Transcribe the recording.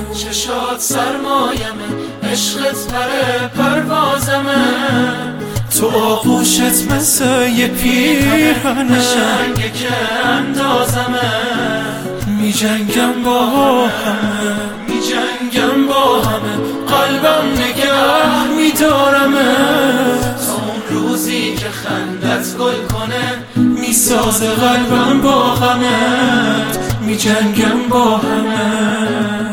چشات سرمایمه، عشقت پر پروازمه، تو آغوشت مثل یه پیرهنه، قشنگه که اندازمه، می جنگم با همه، می جنگم با همه، قلبم نگه می دارمه، تا اون روزی که خندت گل کنه، می سازه قلبم با غمت، می جنگم با همه.